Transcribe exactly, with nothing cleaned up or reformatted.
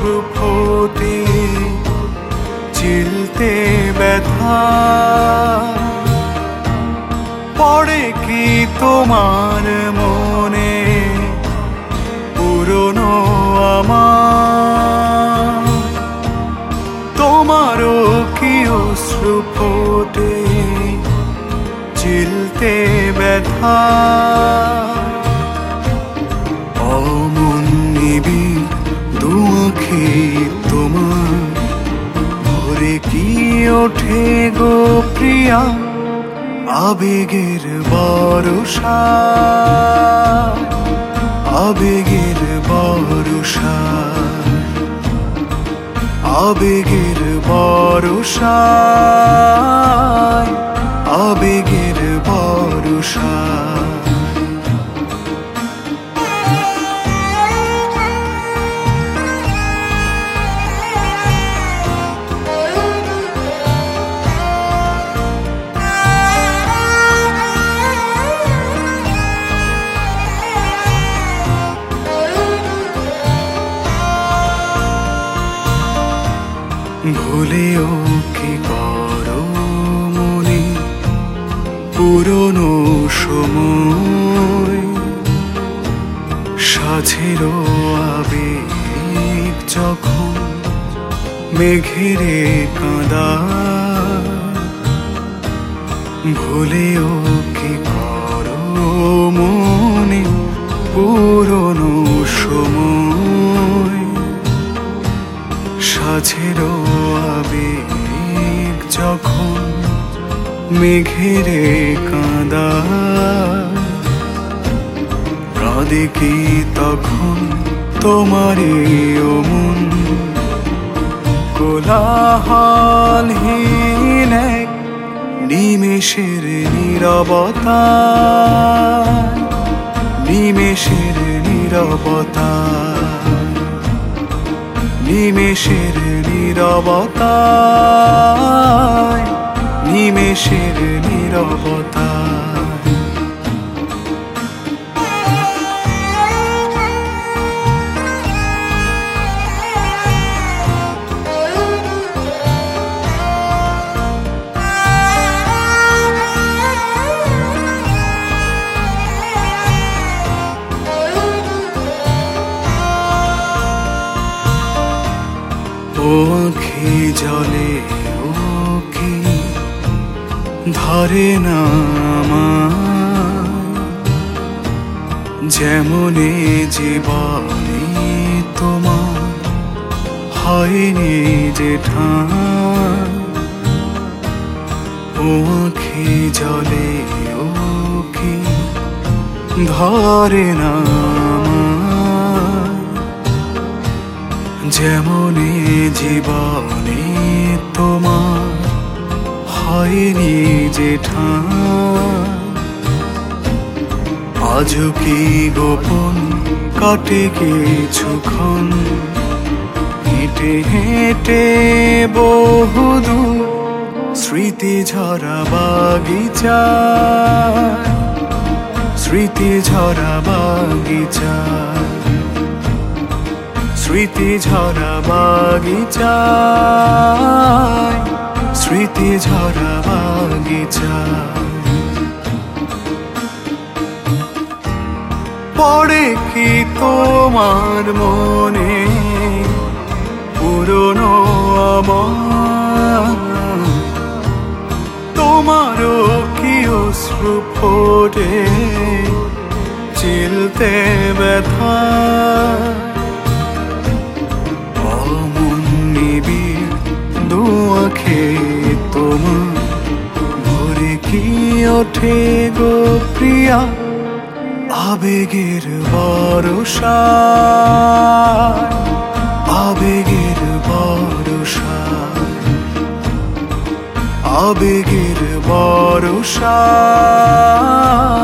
অশ্রু ফোটে চিলতে ব্যথা পড়ে কি তোমার মনে পুরনো আমার তোমারও কি অশ্রু ফোটে চিলতে ব্যথা অমন নিবিড় দু আঁখি তোমার ভরে কি ওঠে গো প্রিয়া আবেগের বর্ষা আবেগের বর্ষা আবেগের বর্ষা আবেগের বর্ষা ভুলেও কি করো মনে পুরনো সময় সাঝেরও আবেগ যখন মেঘেরে কাঁদা ভুলেও কি করো মনে পুরনো সময় সাঝেরও আবেগ যখন মেঘেরে কাঁদা কাঁদে কি তখন তোমারে ও মন কোলাহলহীন এক নিমেষের নীরবতা নিমেষের নীরবতা নিমেষের নীরবতা নিমেষের নীরবতা ও আঁখি জলে ও কি ধরে না আমায় যেমনে জীবনে তোমার হয়নি যে ঠাঁই ও আঁখি জলে ও কি ধরে না যেমনে জীবনে তোমার হয়নি যে ঠাঁই আজও কি গোপন কাটে কিছুক্ষণ হেঁটে হেঁটে বহুদূর স্মৃতি ঝরা বাগিচা স্মৃতি ঝরা বাগিচা স্মৃতি ঝরা বাগিচা স্মৃতি ঝরা বাগিচা পড়ে কি তোমার মনে পুরনো আমার তোমারও কি অশ্রু ফোটে চিলতে ব্যথা দু আঁখে তোমার ভরে কি ওঠে গো প্রিয়া আবেগের বর্ষা আবেগের বর্ষা আবেগের বর্ষা